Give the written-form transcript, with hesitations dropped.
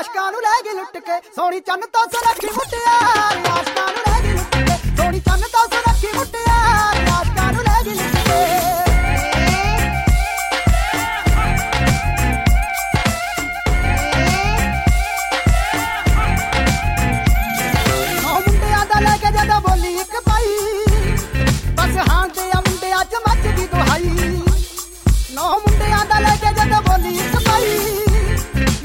ਆਸ਼ਕਾਂ ਨੂੰ ਲੈ ਗਈ ਲੁੱਟ ਕੇ ਸੋਹਣੀ ਚੰਨ ਤੋਂ ਸੁਨੱਖੀ ਮੁਟਿਆਰ ਆਸ਼ਕਾਂ ਨੂੰ ਲੈ ਗਈ ਲੁੱਟ ਕੇ ਸੋਹਣੀ ਚੰਨ ਤੋਂ ਸੁਨੱਖੀ ਮੁਟਿਆਰ